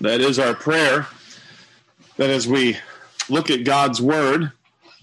That is our prayer, that as we look at God's Word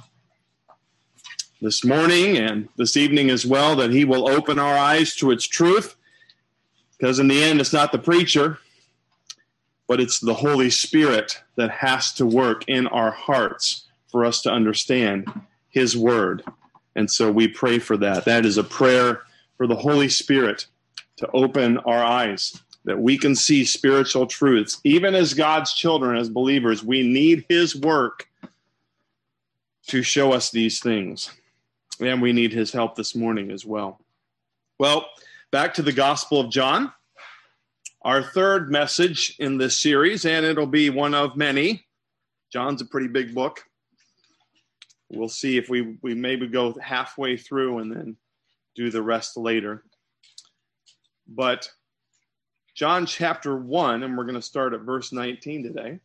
this morning and this evening as well, that He will open our eyes to its truth, because in the end it's not the preacher, but it's the Holy Spirit that has to work in our hearts for us to understand His Word. And so we pray for that. That is a prayer for the Holy Spirit to open our eyes, that we can see spiritual truths. Even as God's children, as believers, we need His work to show us these things. And we need His help this morning as well. Well, back to the Gospel of John, our third message in this series, and it'll be one of many. John's a pretty big book. We'll see if we maybe go halfway through and then do the rest later. But John chapter 1, and we're going to start at verse 19 today.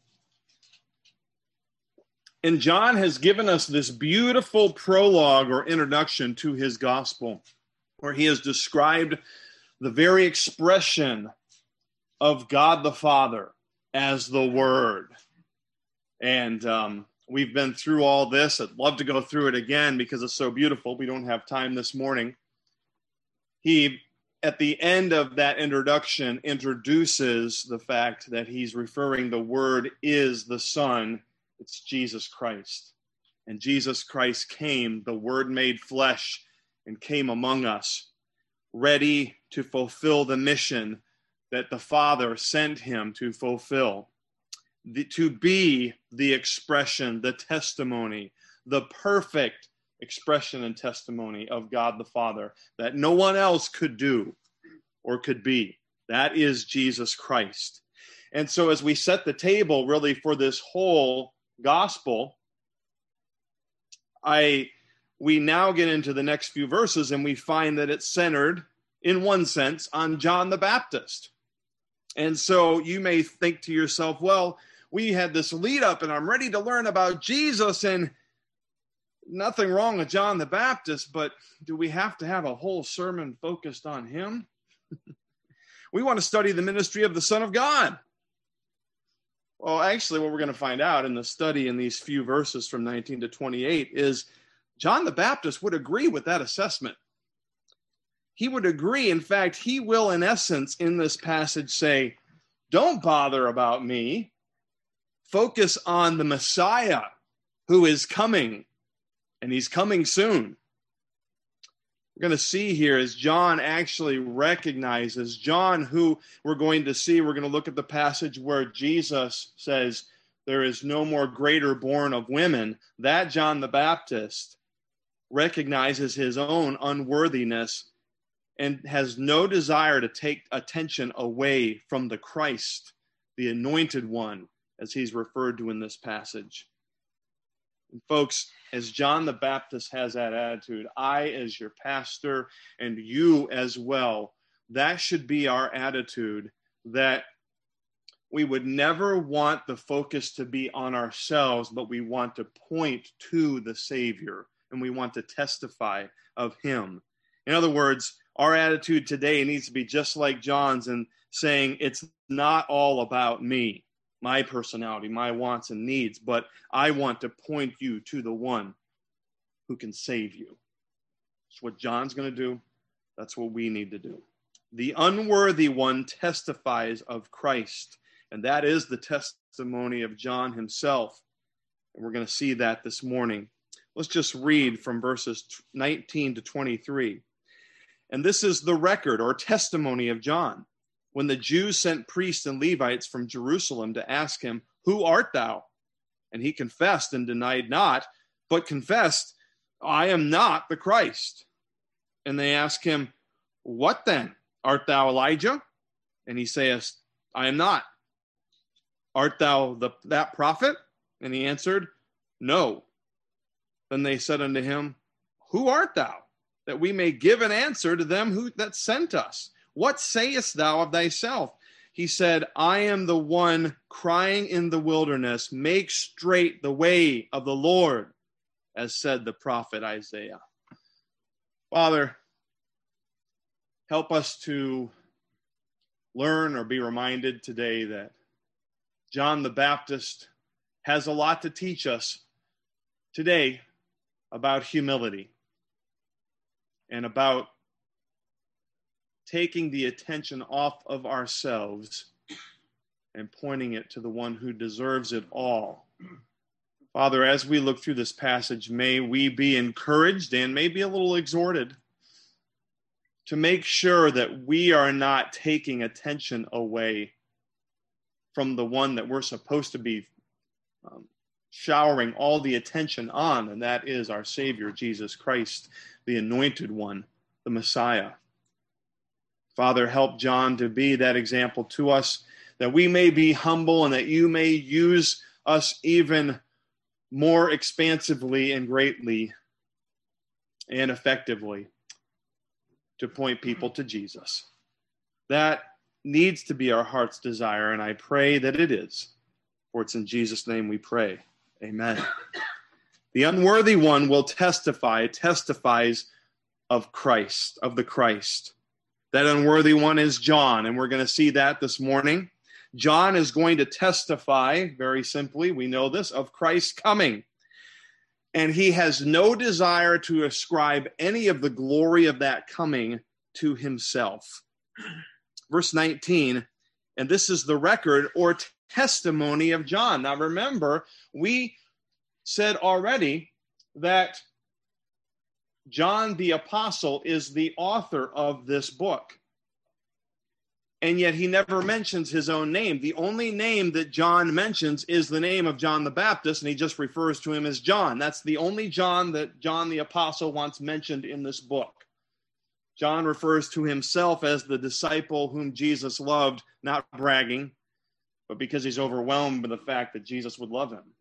And John has given us this beautiful prologue or introduction to his gospel, where he has described the very expression of God the Father as the Word. And we've been through all this. I'd love to go through it again because it's so beautiful. We don't have time this morning. He, at the end of that introduction, introduces the fact that he's referring the Word is the Son. It's Jesus Christ. And Jesus Christ came, the Word made flesh, and came among us, ready to fulfill the mission that the Father sent him to fulfill. To be the expression, the testimony, the perfect expression and testimony of God the Father that no one else could do or could be. That is Jesus Christ. And so as we set the table really for this whole gospel, we now get into the next few verses and we find that it's centered, in one sense, on John the Baptist. And so you may think to yourself, well, we had this lead up and I'm ready to learn about Jesus, and nothing wrong with John the Baptist, but do we have to have a whole sermon focused on him? We want to study the ministry of the Son of God. Well, actually, what we're going to find out in the study in these few verses from 19 to 28 is John the Baptist would agree with that assessment. He would agree. In fact, he will, in essence, in this passage say, don't bother about me. Focus on the Messiah who is coming, and he's coming soon. We're going to see here as John actually recognizes, John, who we're going to see, we're going to look at the passage where Jesus says, there is no more greater born of women. That John the Baptist recognizes his own unworthiness and has no desire to take attention away from the Christ, the anointed one, as he's referred to in this passage. And folks, as John the Baptist has that attitude, I as your pastor and you as well, that should be our attitude, that we would never want the focus to be on ourselves, but we want to point to the Savior and we want to testify of him. In other words, our attitude today needs to be just like John's and saying it's not all about me, my personality, my wants and needs, but I want to point you to the one who can save you. That's what John's going to do. That's what we need to do. The unworthy one testifies of Christ, and that is the testimony of John himself. And we're going to see that this morning. Let's just read from verses 19 to 23. And this is the record or testimony of John. When the Jews sent priests and Levites from Jerusalem to ask him, who art thou? And he confessed and denied not, but confessed, I am not the Christ. And they asked him, what then? Art thou Elijah? And he saith, I am not. Art thou that prophet? And he answered, no. Then they said unto him, who art thou? That we may give an answer to them that sent us. What sayest thou of thyself? He said, I am the one crying in the wilderness, make straight the way of the Lord, as said the prophet Isaiah. Father, help us to learn or be reminded today that John the Baptist has a lot to teach us today about humility and about taking the attention off of ourselves and pointing it to the one who deserves it all. Father, as we look through this passage, may we be encouraged and maybe a little exhorted to make sure that we are not taking attention away from the one that we're supposed to be showering all the attention on, and that is our Savior, Jesus Christ, the Anointed One, the Messiah. Father, help John to be that example to us, that we may be humble and that you may use us even more expansively and greatly and effectively to point people to Jesus. That needs to be our heart's desire, and I pray that it is. For it's in Jesus' name we pray. Amen. The unworthy one will testifies of Christ, of the Christ. That unworthy one is John, and we're going to see that this morning. John is going to testify, very simply, we know this, of Christ's coming. And he has no desire to ascribe any of the glory of that coming to himself. Verse 19, and this is the record or testimony of John. Now remember, we said already that John the Apostle is the author of this book. And yet he never mentions his own name. The only name that John mentions is the name of John the Baptist, and he just refers to him as John. That's the only John that John the Apostle wants mentioned in this book. John refers to himself as the disciple whom Jesus loved, not bragging, but because he's overwhelmed by the fact that Jesus would love him.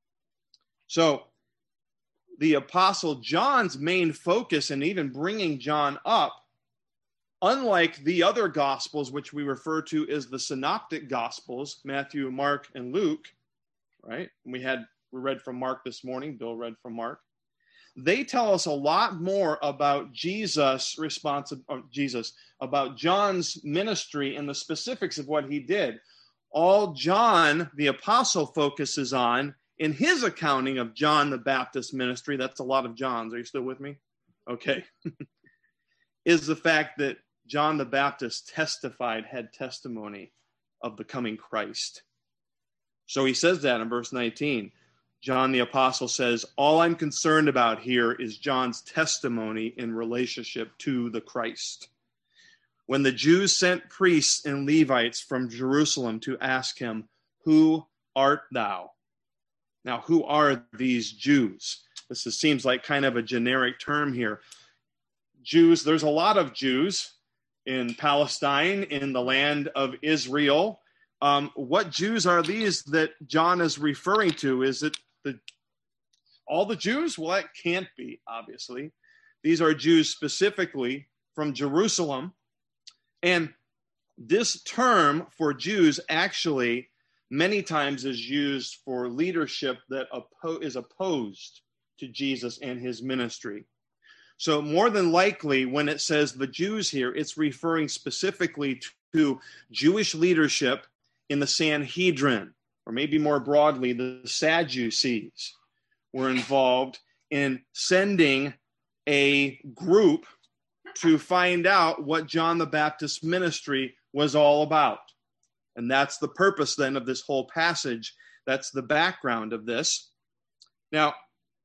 So the Apostle John's main focus in even bringing John up, unlike the other Gospels, which we refer to as the Synoptic Gospels, Matthew, Mark, and Luke, right? We read from Mark this morning. Bill read from Mark. They tell us a lot more about about John's ministry and the specifics of what he did. All John, the Apostle, focuses on in his accounting of John the Baptist ministry, that's a lot of Johns. Are you still with me? Okay. Is the fact that John the Baptist had testimony of the coming Christ. So he says that in verse 19. John the Apostle says, all I'm concerned about here is John's testimony in relationship to the Christ. When the Jews sent priests and Levites from Jerusalem to ask him, who art thou? Now, who are these Jews? Seems like kind of a generic term here. Jews, there's a lot of Jews in Palestine, in the land of Israel. What Jews are these that John is referring to? Is it all the Jews? Well, that can't be, obviously. These are Jews specifically from Jerusalem. And this term for Jews actually many times is used for leadership that is opposed to Jesus and his ministry. So more than likely, when it says the Jews here, it's referring specifically to Jewish leadership in the Sanhedrin, or maybe more broadly, the Sadducees were involved in sending a group to find out what John the Baptist's ministry was all about. And that's the purpose then of this whole passage. That's the background of this. Now,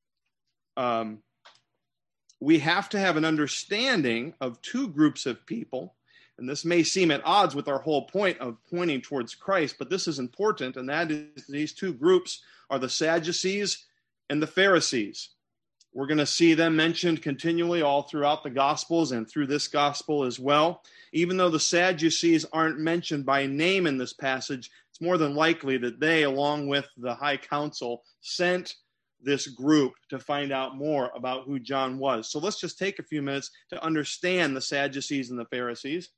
we have to have an understanding of two groups of people, and this may seem at odds with our whole point of pointing towards Christ, but this is important, and that is these two groups are the Sadducees and the Pharisees. We're going to see them mentioned continually all throughout the Gospels and through this Gospel as well. Even though the Sadducees aren't mentioned by name in this passage, it's more than likely that they, along with the high council, sent this group to find out more about who John was. So let's just take a few minutes to understand the Sadducees and the Pharisees,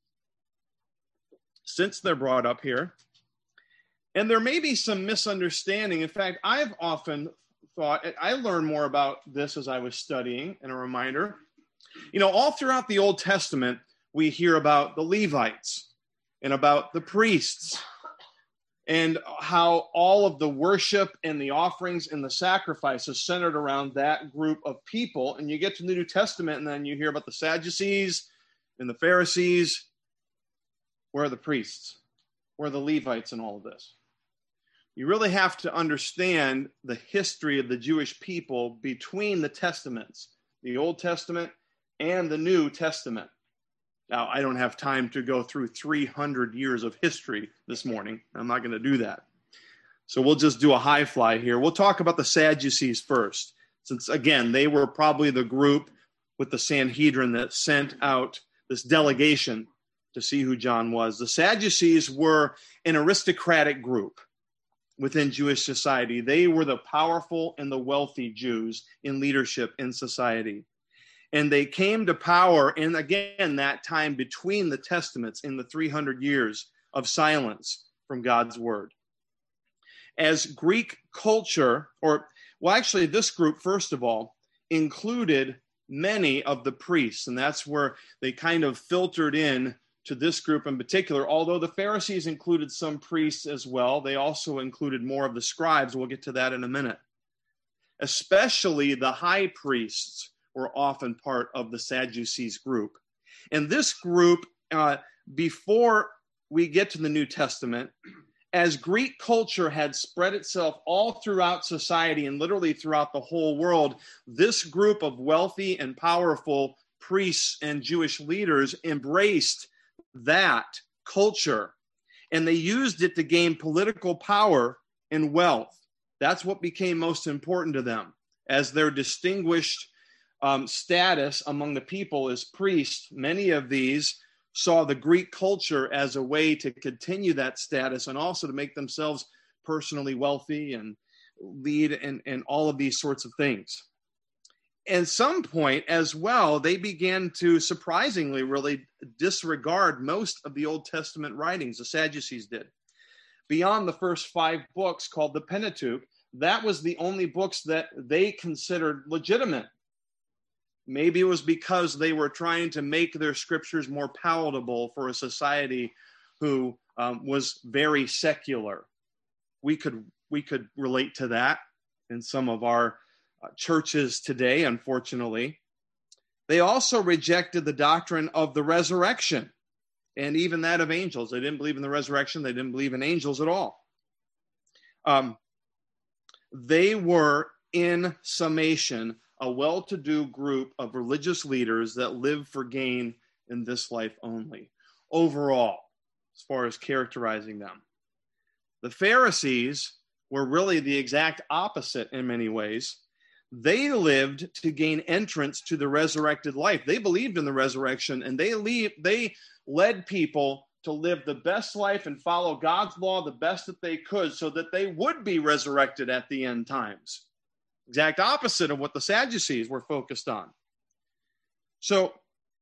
since they're brought up here. And there may be some misunderstanding. In fact, I've often thought, I learned more about this as I was studying, and a reminder, all throughout the Old Testament, we hear about the Levites and about the priests and how all of the worship and the offerings and the sacrifices centered around that group of people. And you get to the New Testament, and then you hear about the Sadducees and the Pharisees. Where are the priests? Where are the Levites in all of this? You really have to understand the history of the Jewish people between the Testaments, the Old Testament and the New Testament. Now, I don't have time to go through 300 years of history this morning. I'm not going to do that. So we'll just do a high fly here. We'll talk about the Sadducees first, since, again, they were probably the group with the Sanhedrin that sent out this delegation to see who John was. The Sadducees were an aristocratic group within Jewish society. They were the powerful and the wealthy Jews in leadership in society. And they came to power in, again, that time between the Testaments in the 300 years of silence from God's word. As Greek culture, actually this group, first of all, included many of the priests, and that's where they kind of filtered in to this group in particular. Although the Pharisees included some priests as well, they also included more of the scribes. We'll get to that in a minute. Especially the high priests were often part of the Sadducees group. And this group, before we get to the New Testament, as Greek culture had spread itself all throughout society and literally throughout the whole world, this group of wealthy and powerful priests and Jewish leaders embraced that culture, and they used it to gain political power and wealth. That's what became most important to them, as their distinguished status among the people as priests. Many of these saw the Greek culture as a way to continue that status and also to make themselves personally wealthy and lead and all of these sorts of things. At some point as well, they began to surprisingly really disregard most of the Old Testament writings. The Sadducees did. Beyond the first 5 books called the Pentateuch, that was the only books that they considered legitimate. Maybe it was because they were trying to make their scriptures more palatable for a society who was very secular. We could relate to that in some of our churches today, unfortunately. They also rejected the doctrine of the resurrection and even that of angels. They didn't believe in the resurrection. They didn't believe in angels at all. They were, in summation, a well-to-do group of religious leaders that live for gain in this life only, overall, as far as characterizing them. The Pharisees were really the exact opposite in many ways. They lived to gain entrance to the resurrected life. They believed in the resurrection, and they led people to live the best life and follow God's law the best that they could so that they would be resurrected at the end times. Exact opposite of what the Sadducees were focused on. So,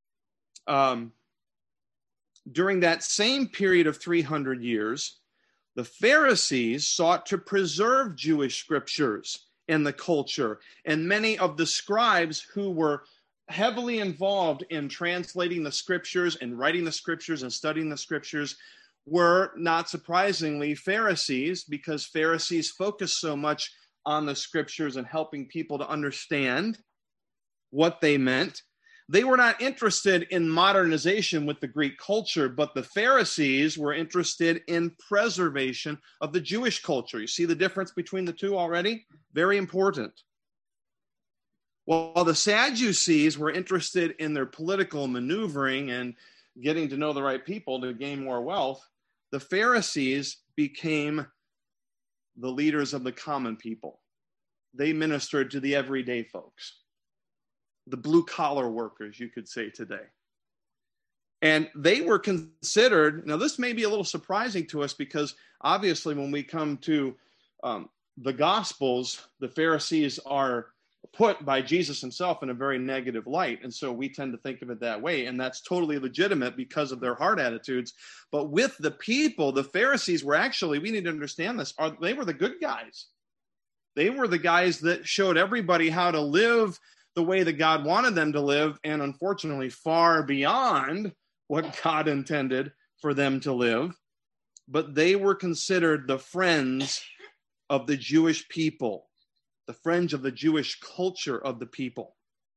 during that same period of 300 years, the Pharisees sought to preserve Jewish scriptures and the culture, and many of the scribes who were heavily involved in translating the scriptures and writing the scriptures and studying the scriptures were, not surprisingly, Pharisees, because Pharisees focused so much on the scriptures and helping people to understand what they meant. They were not interested in modernization with the Greek culture, but the Pharisees were interested in preservation of the Jewish culture. You see the difference between the two already? Very important. While the Sadducees were interested in their political maneuvering and getting to know the right people to gain more wealth, the Pharisees became the leaders of the common people. They ministered to the everyday folks, the blue-collar workers, you could say today. And they were considered, now this may be a little surprising to us because obviously when we come to the Gospels, the Pharisees are put by Jesus himself in a very negative light. And so we tend to think of it that way. And that's totally legitimate because of their heart attitudes. But with the people, the Pharisees were actually, we need to understand this, they were the good guys. They were the guys that showed everybody how to live the way that God wanted them to live, and unfortunately far beyond what God intended for them to live. but they were considered the friends of the Jewish people, the friends of the Jewish culture of the people.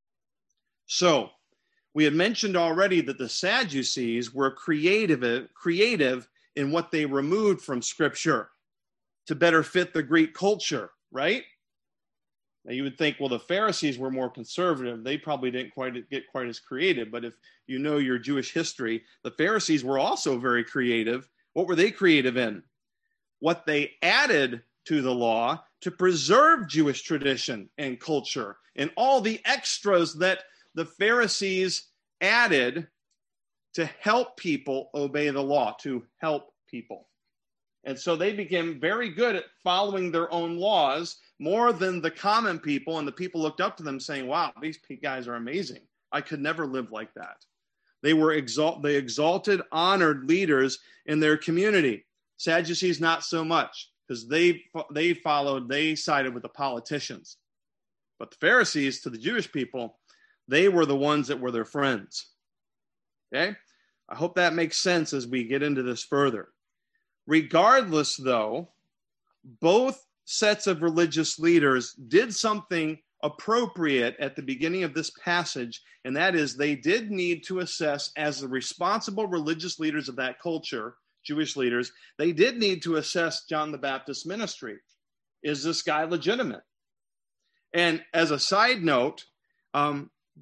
So, we had mentioned already that the Sadducees were creative in what they removed from Scripture to better fit the Greek culture, right? Now you would think, well, the Pharisees were more conservative. They probably didn't get quite as creative. But if you know your Jewish history, the Pharisees were also very creative. What were they creative in? What they added to the law to preserve Jewish tradition and culture, and all the extras that the Pharisees added to help people obey the law, to help people. And so they became very good at following their own laws more than the common people, and the people looked up to them saying, wow, these guys are amazing. I could never live like that. They were exalted, honored leaders in their community. Sadducees, not so much, because they sided with the politicians. But the Pharisees, to the Jewish people, they were the ones that were their friends. Okay? I hope that makes sense as we get into this further. Regardless, though, both sets of religious leaders did something appropriate at the beginning of this passage, and that is they did need to assess, as the responsible religious leaders of that culture, Jewish leaders, they did need to assess John the Baptist's ministry. Is this guy legitimate? And as a side note, I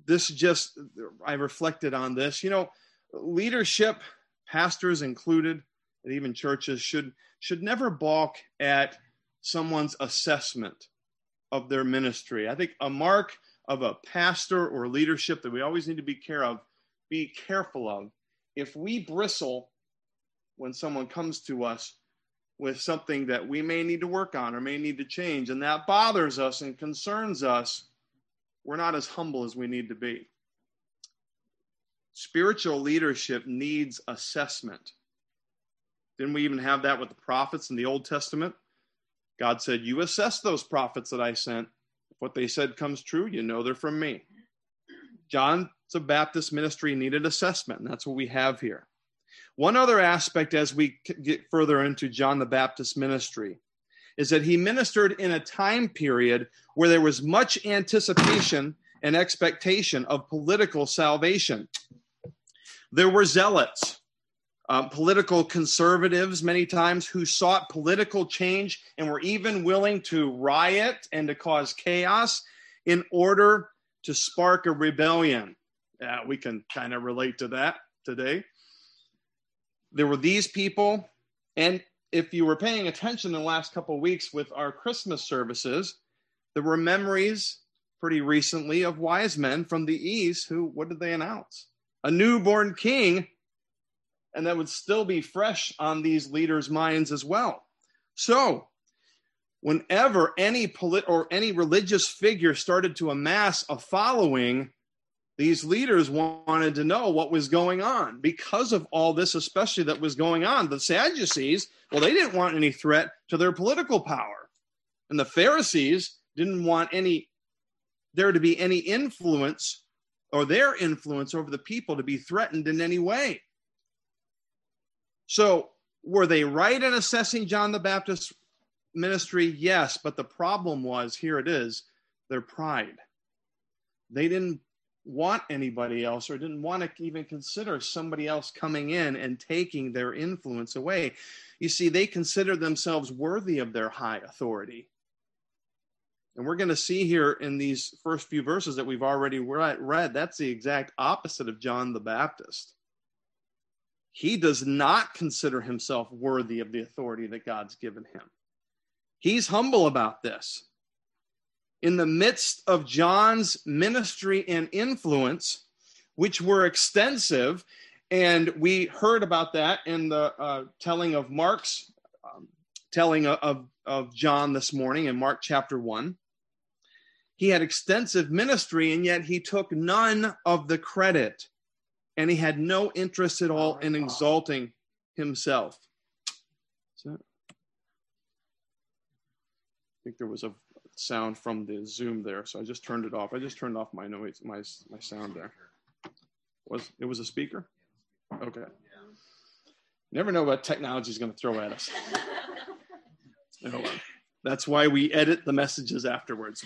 reflected on this. Leadership, pastors included, and even churches should never balk at someone's assessment of their ministry. I think a mark of a pastor or leadership that we always need to be careful of, if we bristle when someone comes to us with something that we may need to work on or may need to change, and that bothers us and concerns us, we're not as humble as we need to be. Spiritual leadership needs assessment. Didn't we even have that with the prophets in the Old Testament? God said, you assess those prophets that I sent. If what they said comes true, you know they're from me. John the Baptist ministry needed assessment, and that's what we have here. One other aspect as we get further into John the Baptist ministry is that he ministered in a time period where there was much anticipation and expectation of political salvation. There were zealots, political conservatives many times, who sought political change and were even willing to riot and to cause chaos in order to spark a rebellion. We can kind of relate to that today. There were these people, and if you were paying attention in the last couple of weeks with our Christmas services, there were memories pretty recently of wise men from the East who, what did they announce? A newborn king, and that would still be fresh on these leaders' minds as well. So, whenever any any religious figure started to amass a following, these leaders wanted to know what was going on because of all this, especially that was going on. The Sadducees, well, they didn't want any threat to their political power. And the Pharisees didn't want there to be any influence, or their influence over the people to be threatened in any way. So were they right in assessing John the Baptist's ministry? Yes, but the problem was, here it is, their pride. They didn't want anybody else, or didn't want to even consider somebody else coming in and taking their influence away. You see, they considered themselves worthy of their high authority. And we're going to see here in these first few verses that we've already read, that's the exact opposite of John the Baptist. He does not consider himself worthy of the authority that God's given him. He's humble about this. In the midst of John's ministry and influence, which were extensive, and we heard about that in the telling of Mark's telling of John this morning in Mark chapter 1. He had extensive ministry, and yet he took none of the credit, and he had no interest at all in exalting himself. So, I think there was a sound from the Zoom there, so I just turned it off. I just turned off my noise, my sound there. It was a speaker? Okay. Never know what technology is going to throw at us. That's why we edit the messages afterwards.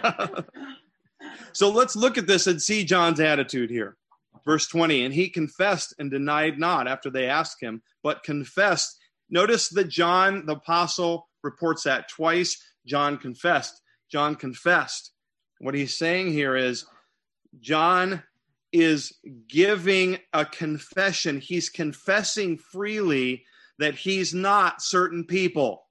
So let's look at this and see John's attitude here. Verse 20, and he confessed and denied not after they asked him, but confessed. Notice that John, the apostle, reports that twice. John confessed. John confessed. What he's saying here is John is giving a confession. He's confessing freely that he's not certain people.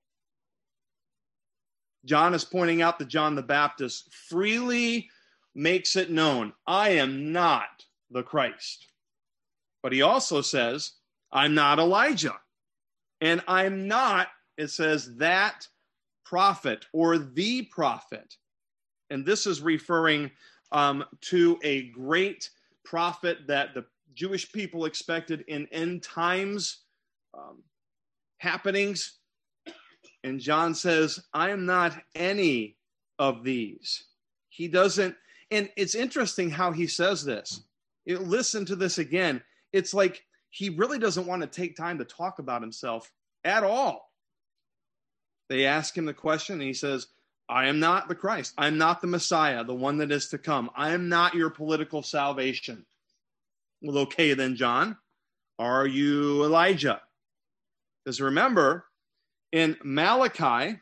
John is pointing out that John the Baptist freely makes it known, I am not the Christ. But he also says, I'm not Elijah. And I'm not, it says, that prophet or the prophet. And this is referring to a great prophet that the Jewish people expected in end times happenings. And John says, I am not any of these. He doesn't, and it's interesting how he says this. Listen to this again. It's like he really doesn't want to take time to talk about himself at all. They ask him the question, and he says, I am not the Christ. I'm not the Messiah, the one that is to come. I am not your political salvation. Well, okay then, John. Are you Elijah? Because remember, in Malachi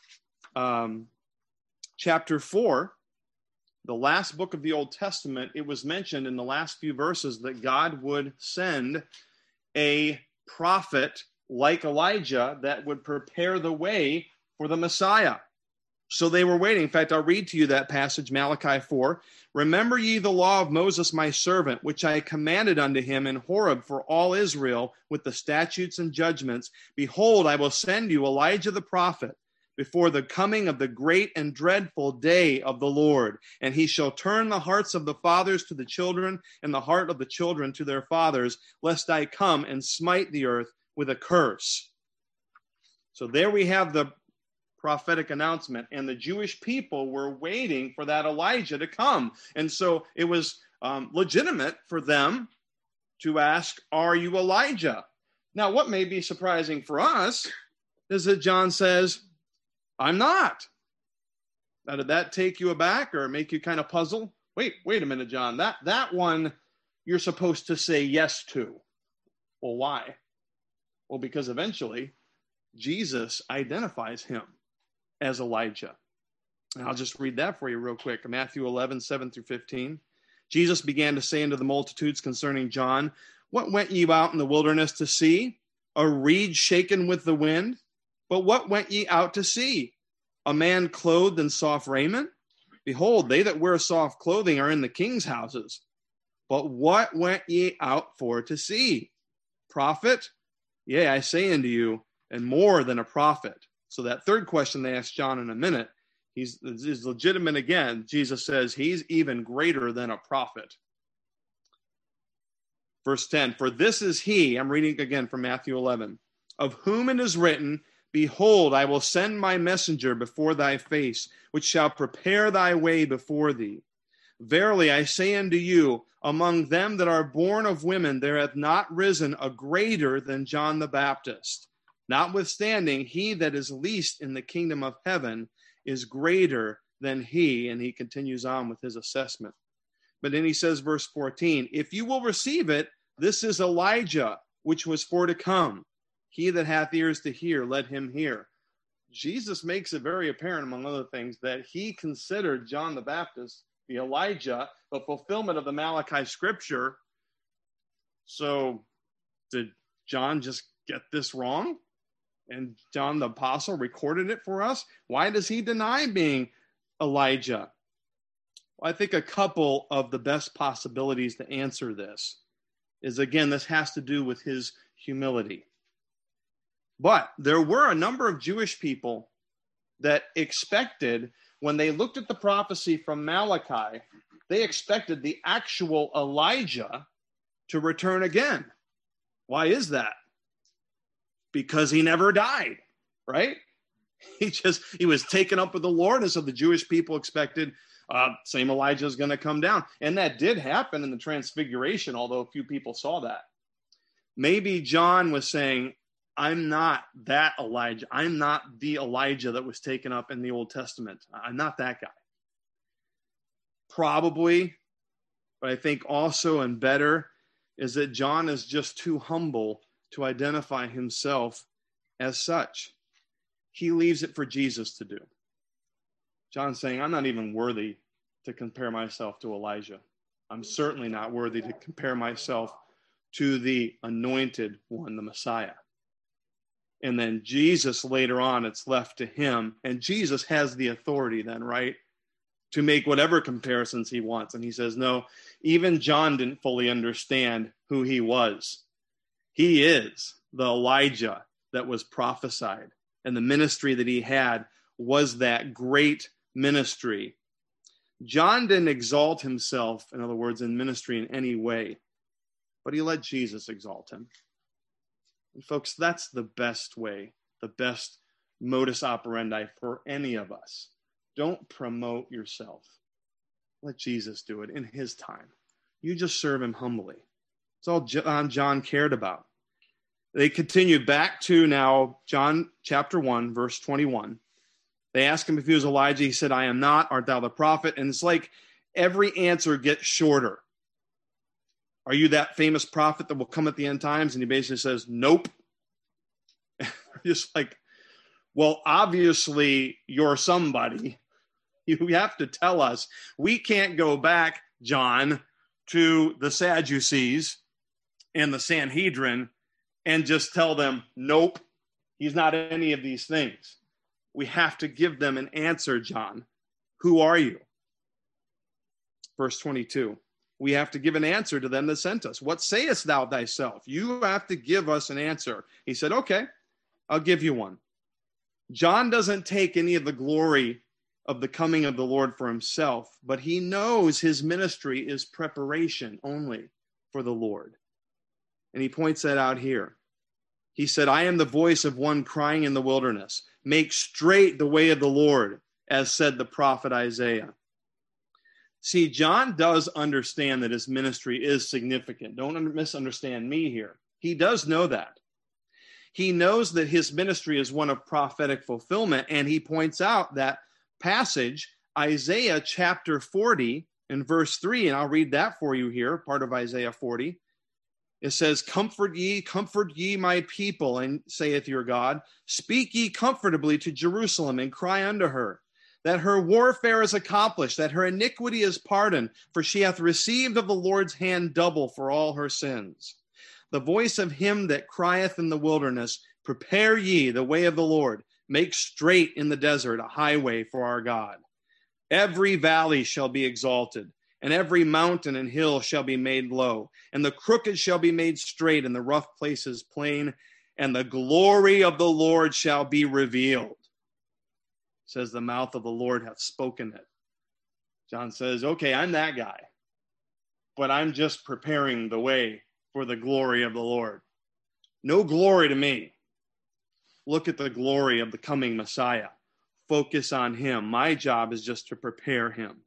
chapter 4, the last book of the Old Testament, it was mentioned in the last few verses that God would send a prophet like Elijah that would prepare the way for the Messiah. So they were waiting. In fact, I'll read to you that passage, Malachi 4. Remember ye the law of Moses, my servant, which I commanded unto him in Horeb for all Israel with the statutes and judgments. Behold, I will send you Elijah the prophet before the coming of the great and dreadful day of the Lord. And he shall turn the hearts of the fathers to the children and the heart of the children to their fathers, lest I come and smite the earth with a curse. So there we have the prophetic announcement, and the Jewish people were waiting for that Elijah to come. And so it was legitimate for them to ask, are you Elijah? Now, what may be surprising for us is that John says, I'm not. Now, did that take you aback or make you kind of puzzle? Wait a minute, John. That one you're supposed to say yes to. Well, why? Well, because eventually Jesus identifies him as Elijah. And I'll just read that for you real quick. Matthew 11, 7 through 15. Jesus began to say unto the multitudes concerning John, what went ye out in the wilderness to see? A reed shaken with the wind? But what went ye out to see? A man clothed in soft raiment? Behold, they that wear soft clothing are in the king's houses. But what went ye out for to see? Prophet? Yea, I say unto you, and more than a prophet. So that third question they asked John in a minute, is legitimate again. Jesus says he's even greater than a prophet. Verse 10, for this is he, I'm reading again from Matthew 11, of whom it is written, behold, I will send my messenger before thy face, which shall prepare thy way before thee. Verily I say unto you, among them that are born of women, there hath not risen a greater than John the Baptist. Notwithstanding, he that is least in the kingdom of heaven is greater than he. And he continues on with his assessment. But then he says, verse 14, if you will receive it, this is Elijah, which was for to come. He that hath ears to hear, let him hear. Jesus makes it very apparent, among other things, that he considered John the Baptist, the Elijah, the fulfillment of the Malachi scripture. So did John just get this wrong? And John the Apostle recorded it for us? Why does he deny being Elijah? Well, I think a couple of the best possibilities to answer this is, again, this has to do with his humility. But there were a number of Jewish people that expected, when they looked at the prophecy from Malachi, they expected the actual Elijah to return again. Why is that? Because he never died, right? He was taken up with the Lord, and so the Jewish people expected same Elijah is going to come down. And that did happen in the Transfiguration, although few people saw that. Maybe John was saying, I'm not that Elijah. I'm not the Elijah that was taken up in the Old Testament. I'm not that guy. Probably, but I think also and better is that John is just too humble to identify himself as such. He leaves it for Jesus to do. John's saying, I'm not even worthy to compare myself to Elijah. I'm certainly not worthy to compare myself to the anointed one, the Messiah. And then Jesus, later on, it's left to him. And Jesus has the authority then, right, to make whatever comparisons he wants. And he says, no, even John didn't fully understand who he was. He is the Elijah that was prophesied. And the ministry that he had was that great ministry. John didn't exalt himself, in other words, in ministry in any way, but he let Jesus exalt him. And folks, that's the best way, the best modus operandi for any of us. Don't promote yourself. Let Jesus do it in his time. You just serve him humbly. It's all John cared about. They continue back to now John chapter 1, verse 21. They asked him if he was Elijah. He said, I am not. Art thou the prophet? And it's like every answer gets shorter. Are you that famous prophet that will come at the end times? And he basically says, nope. Just like, well, obviously you're somebody. You have to tell us. We can't go back, John, to the Sadducees and the Sanhedrin and just tell them, nope, he's not any of these things. We have to give them an answer, John. Who are you? Verse 22. We have to give an answer to them that sent us. What sayest thou thyself? You have to give us an answer. He said, okay, I'll give you one. John doesn't take any of the glory of the coming of the Lord for himself, but he knows his ministry is preparation only for the Lord. And he points that out here. He said, I am the voice of one crying in the wilderness. Make straight the way of the Lord, as said the prophet Isaiah. See, John does understand that his ministry is significant. Don't misunderstand me here. He does know that. He knows that his ministry is one of prophetic fulfillment, and he points out that passage, Isaiah chapter 40 and verse 3, and I'll read that for you here, part of Isaiah 40. It says, comfort ye my people, and saith your God, speak ye comfortably to Jerusalem, and cry unto her, that her warfare is accomplished, that her iniquity is pardoned, for she hath received of the Lord's hand double for all her sins. The voice of him that crieth in the wilderness, prepare ye the way of the Lord, make straight in the desert a highway for our God. Every valley shall be exalted, and every mountain and hill shall be made low, and the crooked shall be made straight, and the rough places plain, and the glory of the Lord shall be revealed. It says the mouth of the Lord hath spoken it. John says, okay, I'm that guy, but I'm just preparing the way for the glory of the Lord. No glory to me. Look at the glory of the coming Messiah. Focus on him. My job is just to prepare him.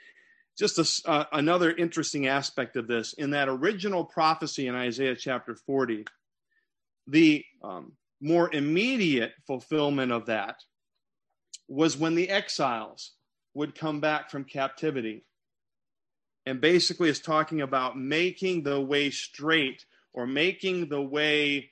Just another interesting aspect of this, in that original prophecy in Isaiah chapter 40, the more immediate fulfillment of that was when the exiles would come back from captivity. And basically it's talking about making the way straight, or making the way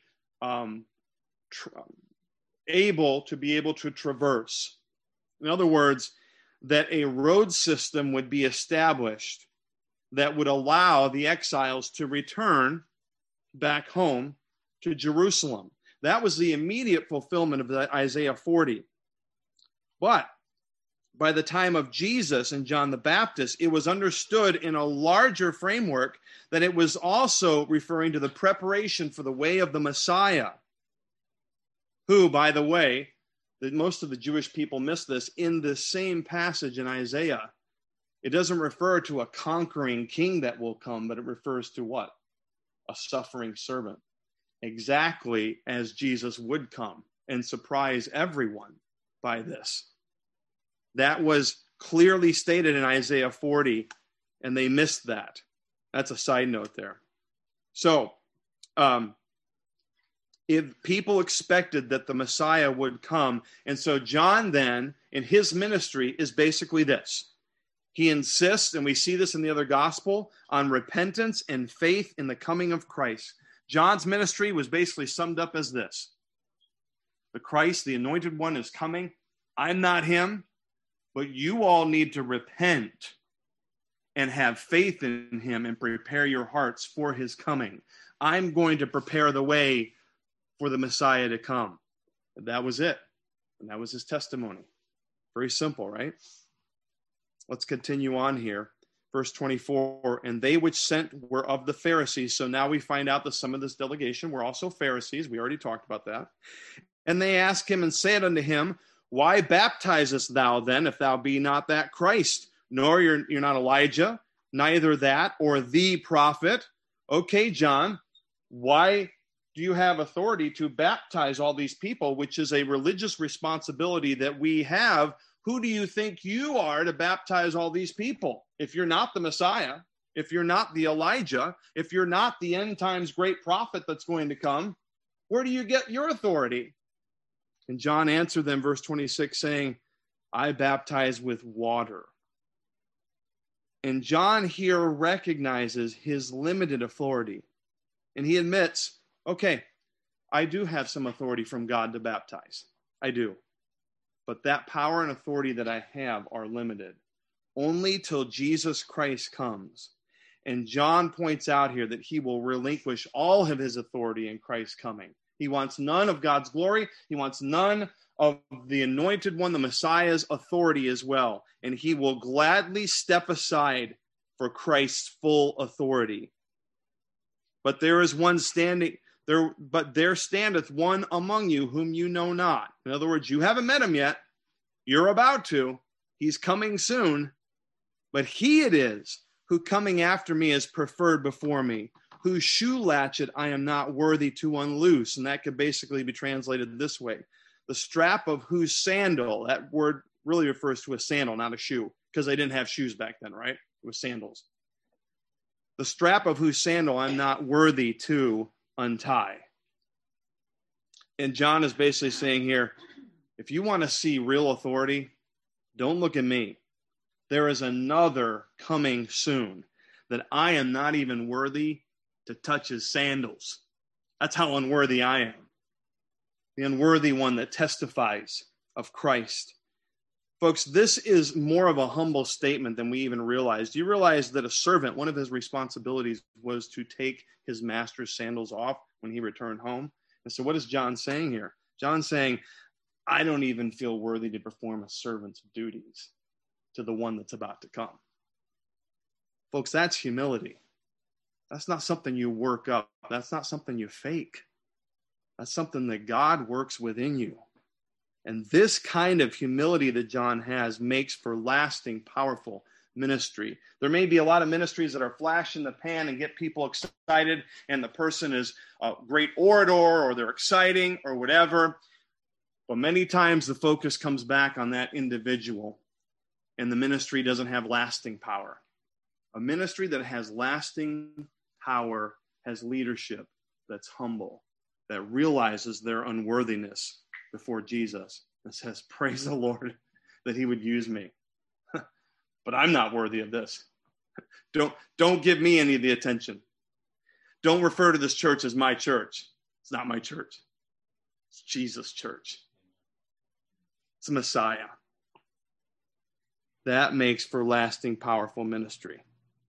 able to traverse. In other words, that a road system would be established that would allow the exiles to return back home to Jerusalem. That was the immediate fulfillment of Isaiah 40. But by the time of Jesus and John the Baptist, it was understood in a larger framework that it was also referring to the preparation for the way of the Messiah, who, by the way, that most of the Jewish people miss this, in the same passage in Isaiah, it doesn't refer to a conquering king that will come, but it refers to what? A suffering servant. Exactly as Jesus would come and surprise everyone by this. That was clearly stated in Isaiah 40, and they missed that. That's a side note there. So, If people expected that the Messiah would come. And so John then, in his ministry, is basically this. He insists, and we see this in the other gospel, on repentance and faith in the coming of Christ. John's ministry was basically summed up as this. The Christ, the anointed one, is coming. I'm not him, but you all need to repent and have faith in him and prepare your hearts for his coming. I'm going to prepare the way for the Messiah to come. And that was it. And that was his testimony. Very simple, right? Let's continue on here. Verse 24, and they which sent were of the Pharisees. So now we find out that some of this delegation were also Pharisees. We already talked about that. And they asked him and said unto him, why baptizest thou then, if thou be not that Christ? Nor you're not Elijah, neither that or the prophet. Okay, John, why do you have authority to baptize all these people, which is a religious responsibility that we have? Who do you think you are to baptize all these people? If you're not the Messiah, if you're not the Elijah, if you're not the end times great prophet that's going to come, where do you get your authority? And John answered them, verse 26, saying, I baptize with water. And John here recognizes his limited authority. And he admits, okay, I do have some authority from God to baptize. I do. But that power and authority that I have are limited. Only till Jesus Christ comes. And John points out here that he will relinquish all of his authority in Christ's coming. He wants none of God's glory. He wants none of the anointed one, the Messiah's authority as well. And he will gladly step aside for Christ's full authority. But there is one standing there, but there standeth one among you whom you know not. In other words, you haven't met him yet. You're about to. He's coming soon. But he it is who coming after me is preferred before me, whose shoe latchet I am not worthy to unloose. And that could basically be translated this way. The strap of whose sandal, that word really refers to a sandal, not a shoe, because they didn't have shoes back then, right? It was sandals. The strap of whose sandal I'm not worthy to untie. And John is basically saying here, if you want to see real authority, don't look at me. There is another coming soon that I am not even worthy to touch his sandals. That's how unworthy I am. The unworthy one that testifies of Christ. Folks, this is more of a humble statement than we even realize. Do you realize that a servant, one of his responsibilities was to take his master's sandals off when he returned home? And so what is John saying here? John's saying, I don't even feel worthy to perform a servant's duties to the one that's about to come. Folks, that's humility. That's not something you work up. That's not something you fake. That's something that God works within you. And this kind of humility that John has makes for lasting, powerful ministry. There may be a lot of ministries that are flash in the pan and get people excited, and the person is a great orator or they're exciting or whatever. But many times the focus comes back on that individual, and the ministry doesn't have lasting power. A ministry that has lasting power has leadership that's humble, that realizes their unworthiness before Jesus and says, praise the Lord that he would use me. But I'm not worthy of this. Don't give me any of the attention. Don't refer to this church as my church. It's not my church. It's Jesus' church. It's a Messiah. That makes for lasting, powerful ministry.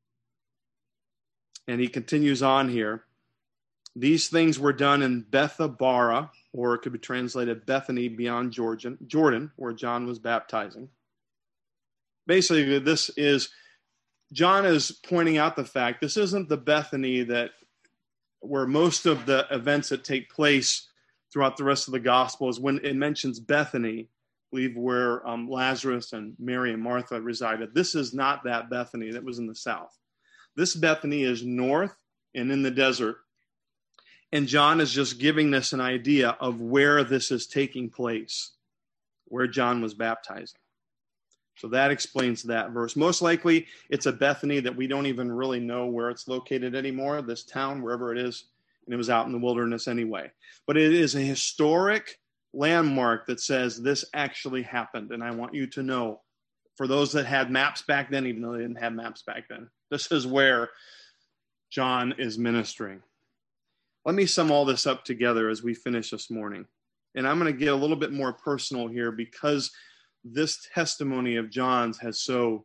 And he continues on here. These things were done in Bethabara, or it could be translated Bethany beyond Jordan, where John was baptizing. Basically, John is pointing out the fact this isn't the Bethany where most of the events that take place throughout the rest of the Gospels, when it mentions Bethany, I believe where Lazarus and Mary and Martha resided. This is not that Bethany that was in the south. This Bethany is north and in the desert. And John is just giving us an idea of where this is taking place, where John was baptizing. So that explains that verse. Most likely, it's a Bethany that we don't even really know where it's located anymore, this town, wherever it is. and it was out in the wilderness anyway. But it is a historic landmark that says this actually happened. And I want you to know, for those that had maps back then, even though they didn't have maps back then, this is where John is ministering. Let me sum all this up together as we finish this morning. And I'm going to get a little bit more personal here because this testimony of John's has so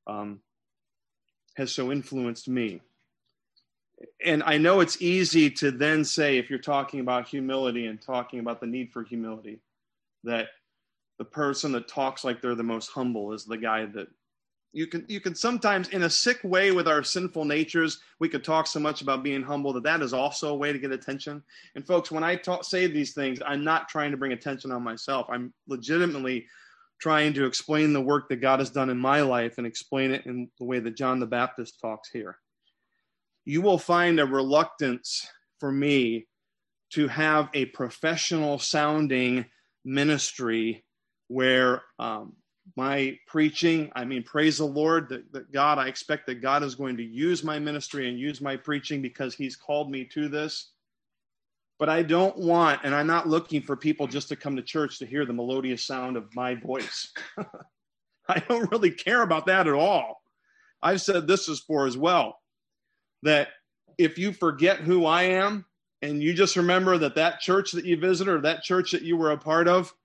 influenced me. And I know it's easy to then say, if you're talking about humility and talking about the need for humility, that the person that talks like they're the most humble is the guy that you can sometimes, in a sick way with our sinful natures, we could talk so much about being humble that is also a way to get attention. And folks, when I say these things, I'm not trying to bring attention on myself. I'm legitimately trying to explain the work that God has done in my life and explain it in the way that John the Baptist talks here. You will find a reluctance for me to have a professional sounding ministry where my preaching, praise the Lord, that God, I expect that God is going to use my ministry and use my preaching because he's called me to this. But I don't want, and I'm not looking for people just to come to church to hear the melodious sound of my voice. I don't really care about that at all. I've said this before as well, that if you forget who I am and you just remember that church that you visited or that church that you were a part of,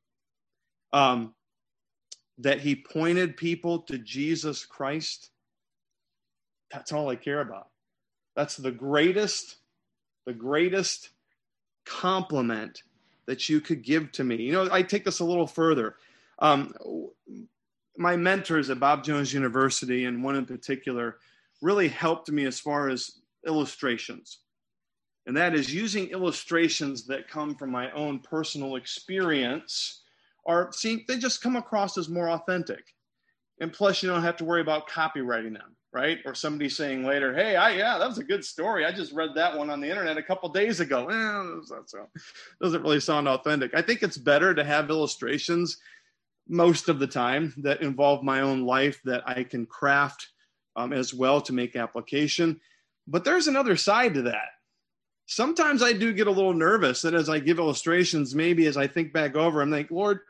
that he pointed people to Jesus Christ, that's all I care about. That's the greatest compliment that you could give to me. You know, I take this a little further. My mentors at Bob Jones University, and one in particular, really helped me as far as illustrations. And that is using illustrations that come from my own personal experience they just come across as more authentic. And plus, you don't have to worry about copywriting them, right? Or somebody saying later, hey, that was a good story. I just read that one on the internet a couple days ago. Doesn't really sound authentic. I think it's better to have illustrations most of the time that involve my own life that I can craft as well to make application. But there's another side to that. Sometimes I do get a little nervous that as I give illustrations, maybe as I think back over, I'm like, Lord,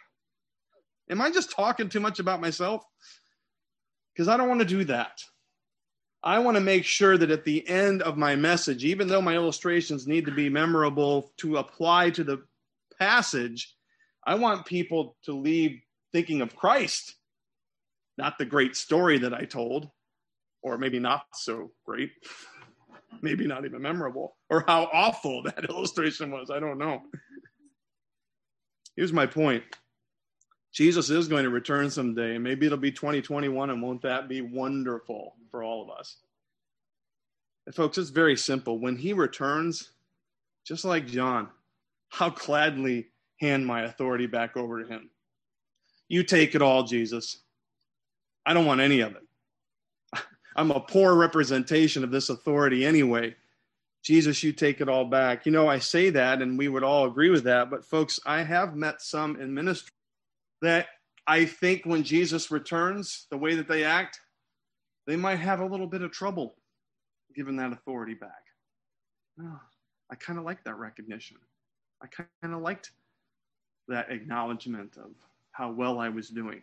am I just talking too much about myself? Because I don't want to do that. I want to make sure that at the end of my message, even though my illustrations need to be memorable to apply to the passage, I want people to leave thinking of Christ, not the great story that I told, or maybe not so great. Maybe not even memorable, or how awful that illustration was. I don't know. Here's my point. Jesus is going to return someday, and maybe it'll be 2021, and won't that be wonderful for all of us? And folks, it's very simple. When he returns, just like John, I'll gladly hand my authority back over to him. You take it all, Jesus. I don't want any of it. I'm a poor representation of this authority anyway. Jesus, you take it all back. You know, I say that, and we would all agree with that. But folks, I have met some in ministry that I think when Jesus returns, the way that they act, they might have a little bit of trouble giving that authority back. Oh, I kind of like that recognition. I kind of liked that acknowledgement of how well I was doing.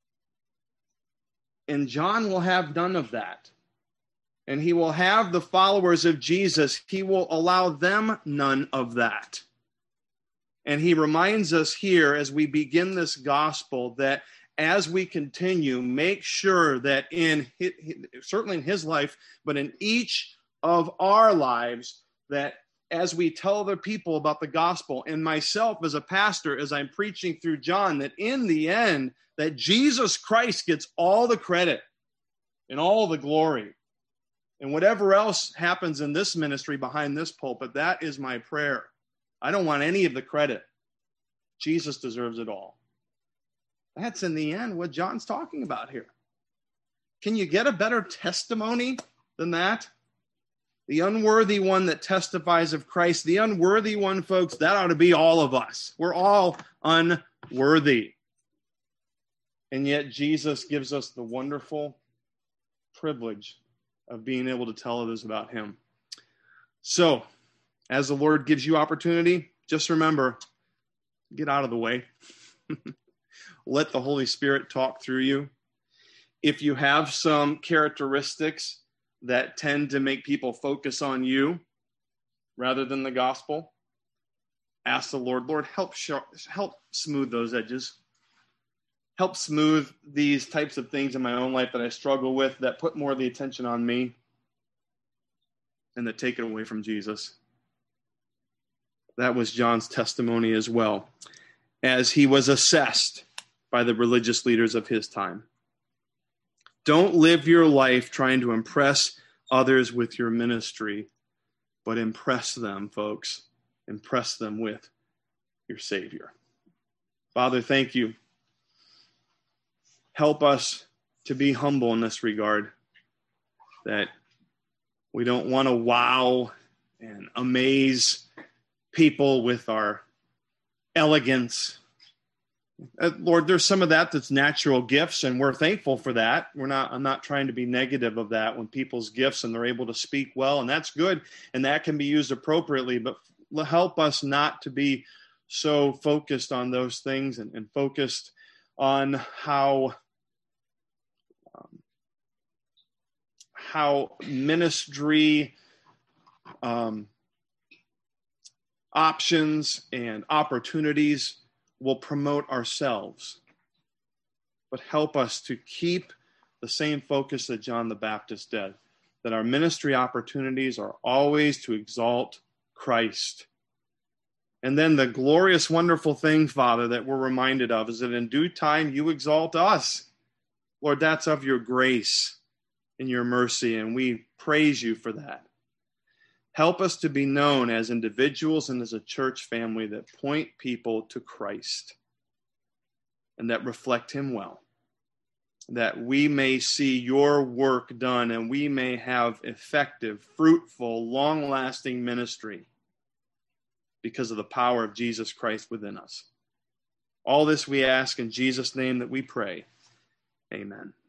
And John will have none of that. And he will have the followers of Jesus. He will allow them none of that. And he reminds us here as we begin this gospel that as we continue, make sure that certainly in his life, but in each of our lives, that as we tell other people about the gospel, and myself as a pastor, as I'm preaching through John, that in the end, that Jesus Christ gets all the credit and all the glory. And whatever else happens in this ministry behind this pulpit, that is my prayer. I don't want any of the credit. Jesus deserves it all. That's in the end what John's talking about here. Can you get a better testimony than that? The unworthy one that testifies of Christ, the unworthy one, folks, that ought to be all of us. We're all unworthy. And yet Jesus gives us the wonderful privilege of being able to tell others about him. So As the Lord gives you opportunity, just remember, get out of the way. Let the Holy Spirit talk through you. If you have some characteristics that tend to make people focus on you rather than the gospel, ask the Lord, Lord, help smooth those edges. Help smooth these types of things in my own life that I struggle with, that put more of the attention on me and that take it away from Jesus. That was John's testimony as well, as he was assessed by the religious leaders of his time. Don't live your life trying to impress others with your ministry, but impress them, folks. Impress them with your Savior. Father, thank you. Help us to be humble in this regard, that we don't want to wow and amaze people with our elegance. Lord, there's some of that's natural gifts, and we're thankful for that. I'm not trying to be negative of that when people's gifts and they're able to speak well, and that's good, and that can be used appropriately, but help us not to be so focused on those things and focused on how ministry options and opportunities will promote ourselves, but help us to keep the same focus that John the Baptist did, that our ministry opportunities are always to exalt Christ. And then the glorious, wonderful thing, Father, that we're reminded of is that in due time you exalt us. Lord, that's of your grace and your mercy, and we praise you for that. Help us to be known as individuals and as a church family that point people to Christ and that reflect him well, that we may see your work done and we may have effective, fruitful, long-lasting ministry because of the power of Jesus Christ within us. All this we ask in Jesus' name that we pray. Amen.